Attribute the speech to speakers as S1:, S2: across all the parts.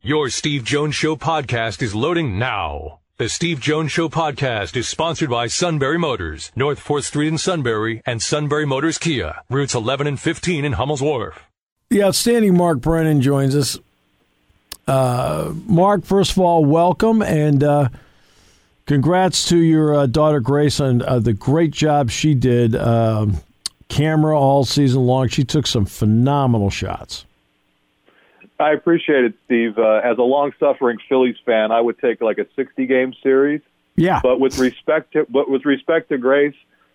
S1: Your Steve Jones Show podcast is loading now. The Steve Jones Show podcast is sponsored by Sunbury Motors, North 4th Street in Sunbury, and Sunbury Motors Kia, routes 11 and 15 in Hummel's Wharf.
S2: The outstanding Mark Brennan joins us. Mark, first of all, welcome, and congrats to your daughter Grace on the great job she did. Camera all season long. She took some phenomenal shots.
S3: I appreciate it, Steve. As a long-suffering Phillies fan, I would take like a 60-game series.
S2: Yeah.
S3: But with respect to Grace,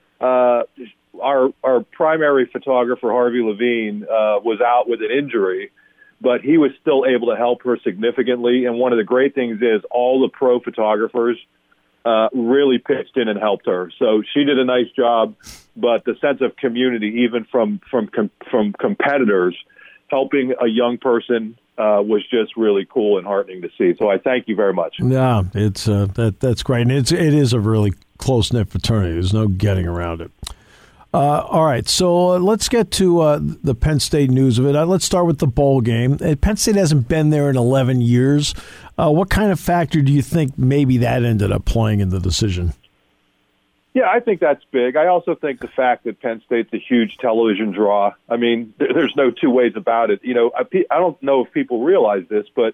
S3: our primary photographer, Harvey Levine, was out with an injury, but he was still able to help her significantly. And one of the great things is all the pro photographers really pitched in and helped her. So she did a nice job, but the sense of community, even from competitors, helping a young person was just really cool and heartening to see. So I thank you very much.
S2: Yeah, it's that's great, and it is a really close-knit fraternity. There's no getting around it. All right, so let's get to the Penn State news of it. Let's start with the bowl game. Penn State hasn't been there in 11 years. What kind of factor do you think maybe that ended up playing in the decision?
S3: Yeah, I think that's big. I also think the fact that Penn State's a huge television draw. I mean, there's no two ways about it. You know, I don't know if people realize this, but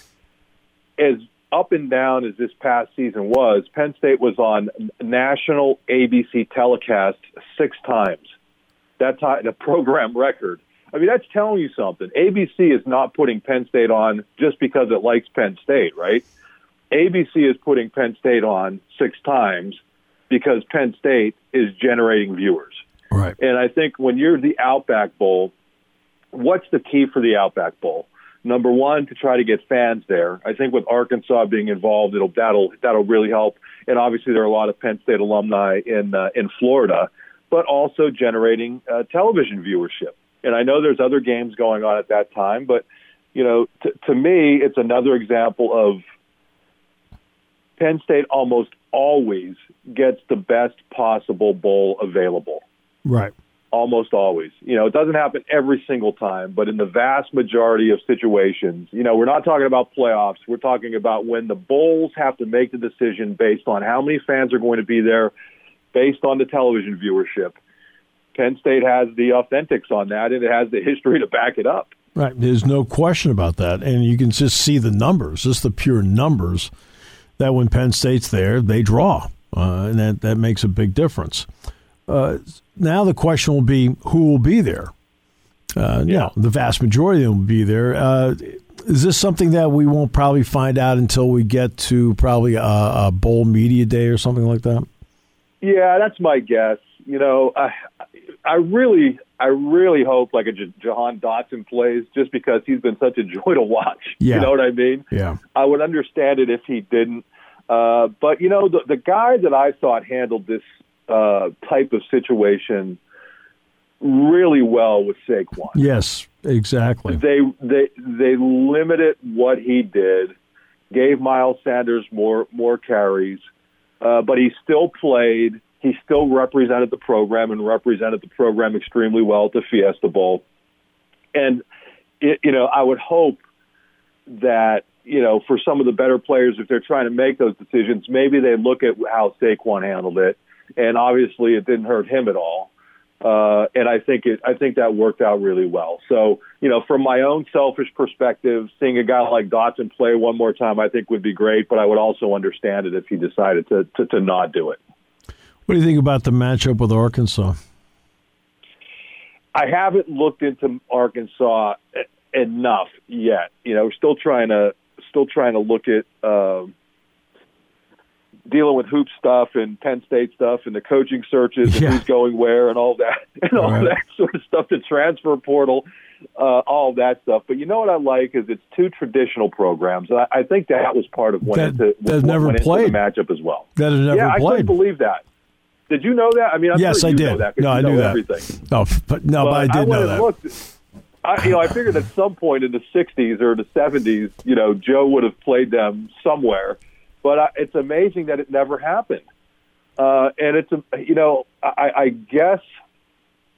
S3: as up and down as this past season was, Penn State was on national ABC telecast 6 times. That's a program record. I mean, that's telling you something. ABC is not putting Penn State on just because it likes Penn State, right? ABC is putting Penn State on 6 times because Penn State is generating viewers.
S2: Right.
S3: And I think when you're the Outback Bowl, what's the key for the Outback Bowl? Number one, to try to get fans there. I think with Arkansas being involved, that'll really help. And obviously there are a lot of Penn State alumni in Florida, but also generating television viewership. And I know there's other games going on at that time, but you know, to me, it's another example of Penn State almost always gets the best possible bowl available.
S2: Right.
S3: Almost always. You know, it doesn't happen every single time, but in the vast majority of situations, you know, we're not talking about playoffs. We're talking about when the bowls have to make the decision based on how many fans are going to be there, based on the television viewership. Penn State has the authentics on that, and it has the history to back it up.
S2: Right. There's no question about that. And you can just see the numbers, just the pure numbers, that when Penn State's there, they draw. And that makes a big difference. Now the question will be, who will be there? You know, the vast majority of them will be there. Is this something that we won't probably find out until we get to probably a bowl media day or something like that?
S3: Yeah, that's my guess. You know, I really hope like a Jahan Dotson plays, just because he's been such a joy to watch.
S2: Yeah.
S3: You know what I mean?
S2: Yeah.
S3: I would understand it if he didn't. But, you know, the guy that I thought handled this type of situation really well was Saquon.
S2: Yes, exactly.
S3: They limited what he did, gave Miles Sanders more carries, but he still played. He still represented the program and represented the program extremely well at the Fiesta Bowl. And, you know, I would hope that, you know, for some of the better players, if they're trying to make those decisions, maybe they look at how Saquon handled it. And obviously it didn't hurt him at all. And I think that worked out really well. So, you know, from my own selfish perspective, seeing a guy like Dotson play one more time, I think would be great, but I would also understand it if he decided to not do it.
S2: What do you think about the matchup with Arkansas?
S3: I haven't looked into Arkansas enough yet. You know, still trying to look at dealing with hoop stuff and Penn State stuff and the coaching searches and who's going where and all that that sort of stuff, the transfer portal, all of that stuff. But you know what I like is it's 2 traditional programs. And I think that was part of what went into the matchup as well.
S2: That have never played.
S3: I couldn't believe that. Did you know that? I mean,
S2: yes,
S3: sure
S2: I did.
S3: Know that
S2: no, I knew that.
S3: Everything.
S2: But I did know that.
S3: I figured at some point in the 60s or the 70s, you know, Joe would have played them somewhere. But it's amazing that it never happened. And it's, you know, I guess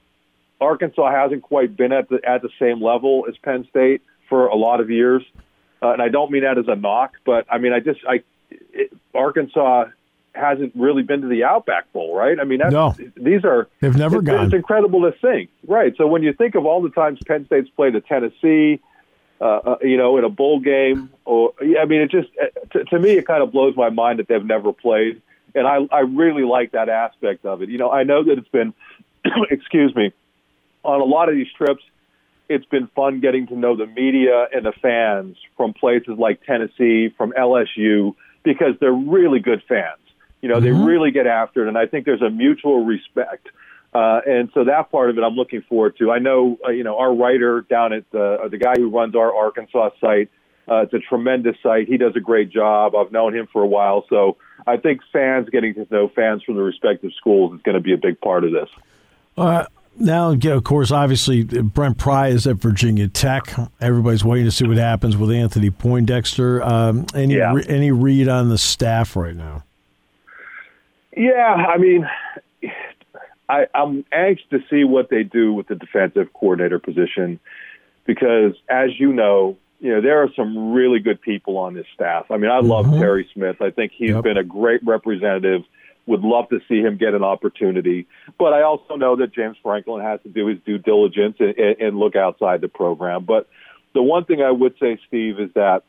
S3: Arkansas hasn't quite been at the same level as Penn State for a lot of years. and I don't mean that as a knock, but I mean, Arkansas hasn't really been to the Outback Bowl, right? I mean,
S2: they've never gone.
S3: It's incredible to think, right? So when you think of all the times Penn State's played at Tennessee, in a bowl game, it just to me it kind of blows my mind that they've never played, and I really like that aspect of it. I know that it's been, excuse me, on a lot of these trips, it's been fun getting to know the media and the fans from places like Tennessee, from LSU, because they're really good fans. They really get after it, and I think there's a mutual respect. And so that part of it I'm looking forward to. I know, our writer down at the guy who runs our Arkansas site, it's a tremendous site. He does a great job. I've known him for a while. So I think fans getting to know fans from the respective schools is going to be a big part of this.
S2: Now, of course, obviously, Brent Pry is at Virginia Tech. Everybody's waiting to see what happens with Anthony Poindexter. Any read on the staff right now?
S3: Yeah, I mean, I'm anxious to see what they do with the defensive coordinator position because, as you know, there are some really good people on this staff. I mean, I love Terry Smith. I think he's been a great representative. Would love to see him get an opportunity. But I also know that James Franklin has to do his due diligence and look outside the program. But the one thing I would say, Steve, is that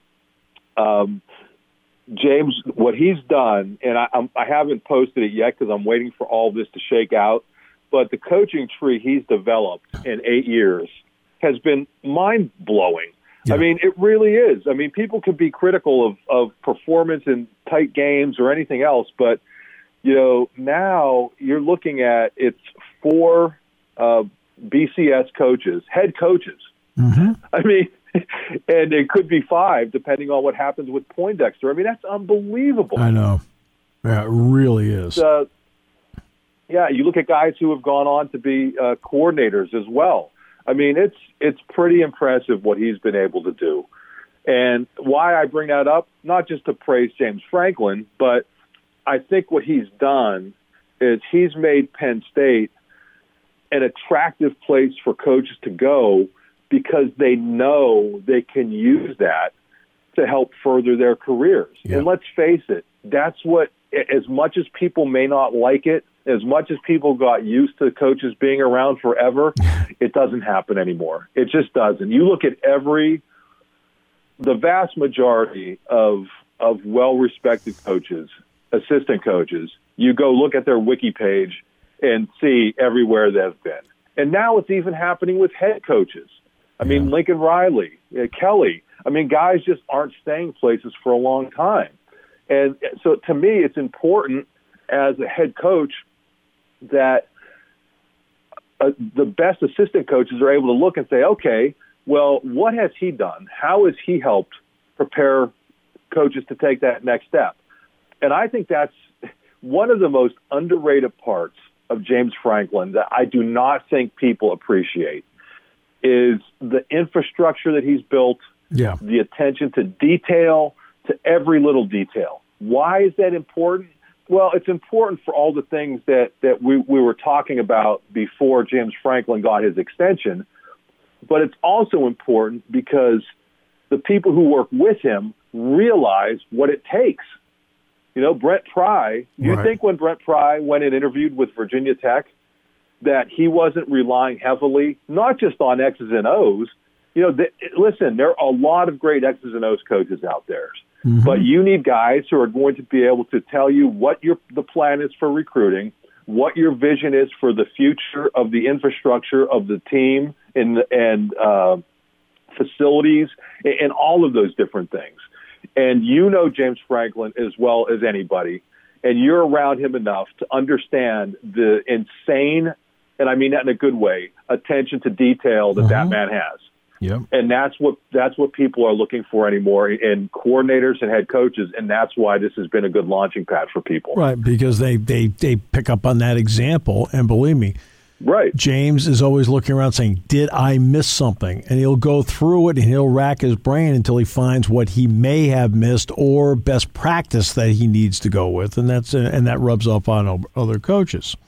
S3: James, what he's done, and I haven't posted it yet because I'm waiting for all this to shake out, but the coaching tree he's developed in 8 years has been mind-blowing. Yeah. I mean, it really is. I mean, people could be critical of performance in tight games or anything else, but, now you're looking at it's 4 BCS coaches, head coaches. Mm-hmm. I mean, and it could be 5, depending on what happens with Poindexter. I mean, that's unbelievable.
S2: I know. Yeah, it really is.
S3: You look at guys who have gone on to be coordinators as well. I mean, it's pretty impressive what he's been able to do. And why I bring that up, not just to praise James Franklin, but I think what he's done is he's made Penn State an attractive place for coaches to go because they know they can use that to help further their careers. Yeah. And let's face it, that's what, as much as people may not like it, as much as people got used to coaches being around forever, it doesn't happen anymore. It just doesn't. You look at the vast majority of well-respected coaches, assistant coaches, you go look at their wiki page and see everywhere they've been. And now it's even happening with head coaches. I mean, Lincoln Riley, Kelly. I mean, guys just aren't staying places for a long time. And so to me, it's important as a head coach that the best assistant coaches are able to look and say, okay, well, what has he done? How has he helped prepare coaches to take that next step? And I think that's one of the most underrated parts of James Franklin that I do not think people appreciate is the infrastructure that he's built, the attention to detail, to every little detail. Why is that important? Well, it's important for all the things that we were talking about before James Franklin got his extension, but it's also important because the people who work with him realize what it takes. Brent Pry, you think when Brent Pry went and interviewed with Virginia Tech that he wasn't relying heavily, not just on X's and O's. Listen, there are a lot of great X's and O's coaches out there. Mm-hmm. But you need guys who are going to be able to tell you what the plan is for recruiting, what your vision is for the future of the infrastructure of the team and facilities and all of those different things. And James Franklin as well as anybody, and you're around him enough to understand the insane, and I mean that in a good way, attention to detail that man has.
S2: Yep.
S3: And that's what people are looking for anymore in coordinators and head coaches, and that's why this has been a good launching pad for people.
S2: Right, because they pick up on that example, and believe me, James is always looking around saying, did I miss something? And he'll go through it and he'll rack his brain until he finds what he may have missed or best practice that he needs to go with, and that rubs off on other coaches.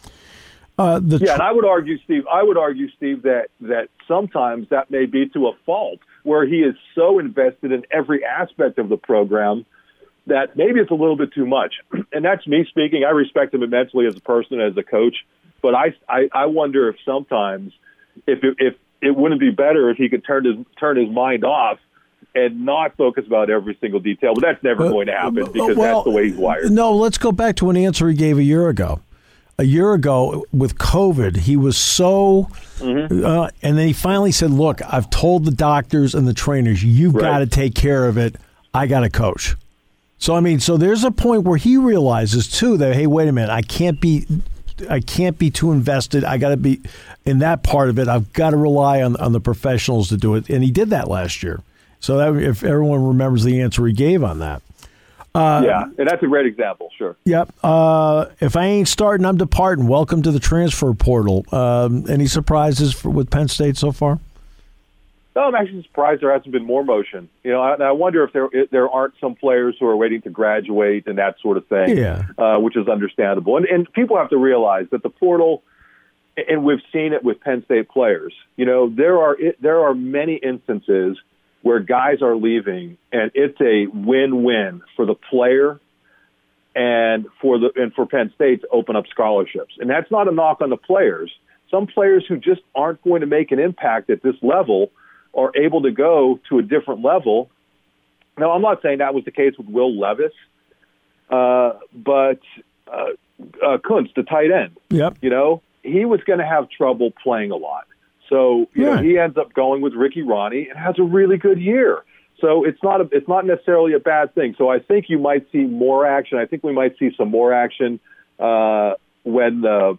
S2: And I would argue, Steve, that sometimes that may be to a fault
S3: where he is so invested in every aspect of the program that maybe it's a little bit too much. And that's me speaking. I respect him immensely as a person, as a coach. But I wonder if sometimes if it wouldn't be better if he could turn his mind off and not focus about every single detail. But that's never going to happen because that's the way he's wired.
S2: No, let's go back to an answer he gave a year ago. A year ago with COVID, he was so, and then he finally said, look, I've told the doctors and the trainers, you've got to take care of it. I got to coach. So, I mean, so there's a point where he realizes, too, that, hey, wait a minute, I can't be too invested. I got to be in that part of it. I've got to rely on the professionals to do it. And he did that last year. So that, if everyone remembers the answer he gave on that.
S3: Yeah, and that's a great example, sure.
S2: Yep. If I ain't starting, I'm departing. Welcome to the transfer portal. Any surprises with Penn State so far?
S3: No, I'm actually surprised there hasn't been more motion. You know, I wonder if there aren't some players who are waiting to graduate and that sort of thing, which is understandable. And people have to realize that the portal, and we've seen it with Penn State players, you know, there are many instances where guys are leaving, and it's a win-win for the player and for Penn State to open up scholarships. And that's not a knock on the players. Some players who just aren't going to make an impact at this level are able to go to a different level. Now, I'm not saying that was the case with Will Levis, but Kuntz, the tight end, you know, he was going to have trouble playing a lot. So you know, he ends up going with Ricky Ronnie and has a really good year. So it's not necessarily a bad thing. So I think you might see more action. I think we might see some more action when the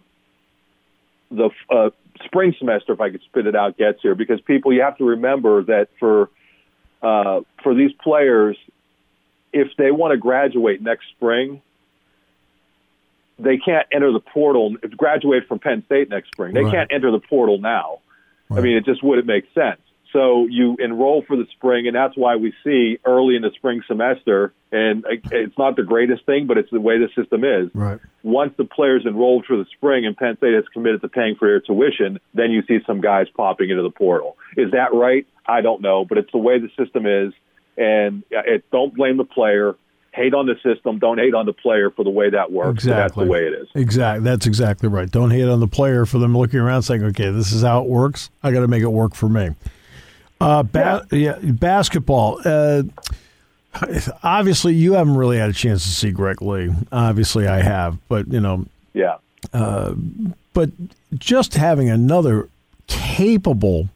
S3: spring semester, if I could spit it out, gets here. Because you have to remember that for these players, if they want to graduate next spring, they can't enter the portal. Graduate from Penn State next spring, they can't enter the portal now. I mean, it just wouldn't make sense. So you enroll for the spring, and that's why we see early in the spring semester, and it's not the greatest thing, but it's the way the system is.
S2: Right.
S3: Once the players enrolled for the spring and Penn State has committed to paying for their tuition, then you see some guys popping into the portal. Is that right? I don't know, but it's the way the system is, and don't blame the player. Hate on the system. Don't hate on the player for the way that works.
S2: Exactly.
S3: That's the way it is.
S2: Exactly. That's exactly right. Don't hate on the player for them looking around saying, okay, this is how it works. I got to make it work for me. Basketball. Obviously, you haven't really had a chance to see Greg Lee. Obviously, I have. But, you know.
S3: Yeah.
S2: But just having another capable,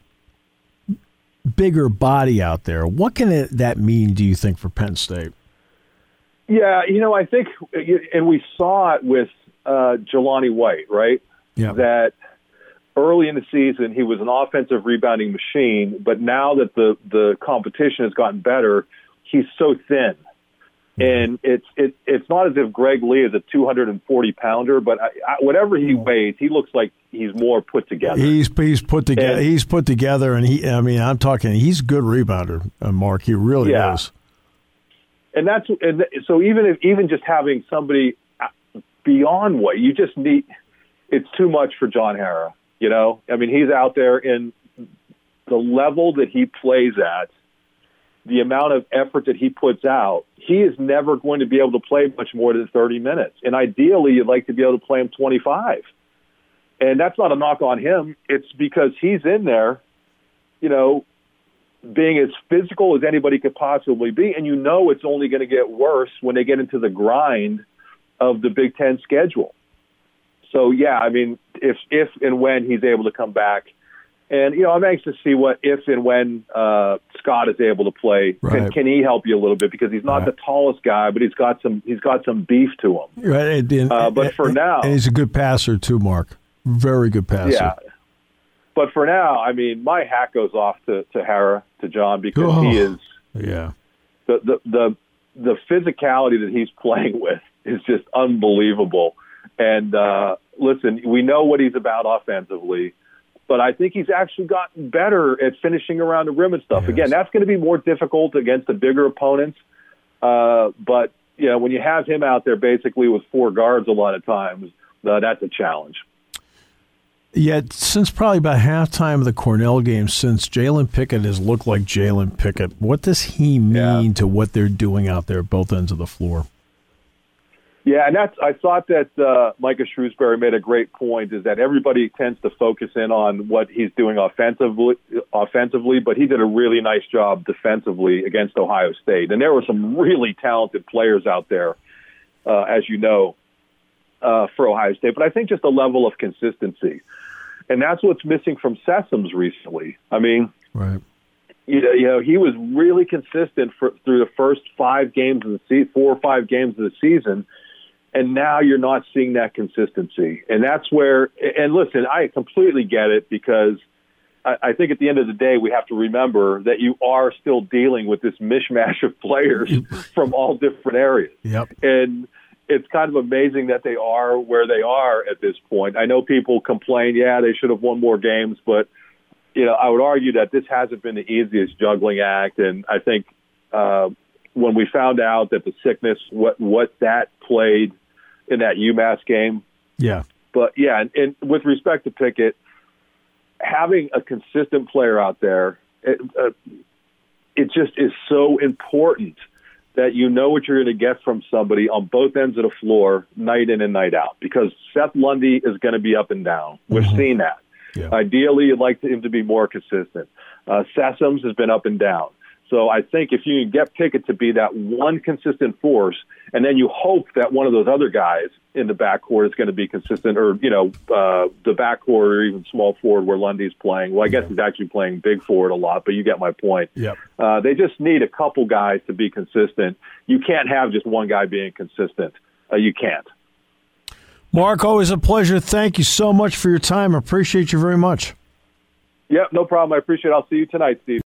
S2: bigger body out there, what can that mean, do you think, for Penn State?
S3: Yeah, you know, I think, and we saw it with Jelani White, right?
S2: Yeah.
S3: That early in the season, he was an offensive rebounding machine, but now that the competition has gotten better, he's so thin. And it's not as if Greg Lee is a 240-pounder, but whatever he weighs, he looks like he's more put together.
S2: He's put together. He's put together, and I'm talking. He's a good rebounder, Mark. He really is.
S3: And so even just having somebody beyond what you just need, it's too much for John Harrar. You know, I mean, he's out there in the level that he plays at, the amount of effort that he puts out. He is never going to be able to play much more than 30 minutes. And ideally, you'd like to be able to play him 25. And that's not a knock on him. It's because he's in there, you know, being as physical as anybody could possibly be, and you know it's only going to get worse when they get into the grind of the Big Ten schedule. So, yeah, I mean, if and when he's able to come back, and, you know, I'm anxious to see what if and when Scott is able to play. Right. Can he help you a little bit, because he's not the tallest guy, but he's got some beef to him.
S2: Right.
S3: But for now,
S2: and he's a good passer too, Mark. Very good passer.
S3: Yeah. But for now, I mean, my hat goes off to Harrar, to John, because he is the physicality that he's playing with is just unbelievable. And listen, we know what he's about offensively, but I think he's actually gotten better at finishing around the rim and stuff. Yes. Again, that's going to be more difficult against the bigger opponents. But you know, when you have him out there basically with four guards a lot of times, that's a challenge.
S2: Yet, since probably about halftime of the Cornell game, since Jalen Pickett has looked like Jalen Pickett, what does he mean to what they're doing out there at both ends of the floor?
S3: Yeah, and I thought that Micah Shrewsbury made a great point, is that everybody tends to focus in on what he's doing offensively, but he did a really nice job defensively against Ohio State. And there were some really talented players out there, as you know, for Ohio State. But I think just a level of consistency. And that's what's missing from Sessoms recently. I mean,
S2: right.
S3: You know, he was really consistent through the first 5 games of the 4 or 5 games of the season, and now you're not seeing that consistency. And that's where – and listen, I completely get it, because I think at the end of the day we have to remember that you are still dealing with this mishmash of players from all different areas.
S2: Yep.
S3: And – it's kind of amazing that they are where they are at this point. I know people complain, they should have won more games, but you know, I would argue that this hasn't been the easiest juggling act. And I think when we found out that the sickness, what that played in that UMass game, But and with respect to Pickett, having a consistent player out there, it just is so important. That you know what you're going to get from somebody on both ends of the floor, night in and night out. Because Seth Lundy is going to be up and down. We've seen that. Yeah. Ideally, you'd like him to be more consistent. Sessoms has been up and down. So I think if you can get Pickett to be that one consistent force, and then you hope that one of those other guys in the backcourt is going to be consistent, or, you know, the backcourt or even small forward where Lundy's playing. Well, I guess he's actually playing big forward a lot, but you get my point.
S2: Yep.
S3: They just need a couple guys to be consistent. You can't have just one guy being consistent. You can't.
S2: Mark, always a pleasure. Thank you so much for your time. I appreciate you very much.
S3: Yep, no problem. I appreciate it. I'll see you tonight, Steve.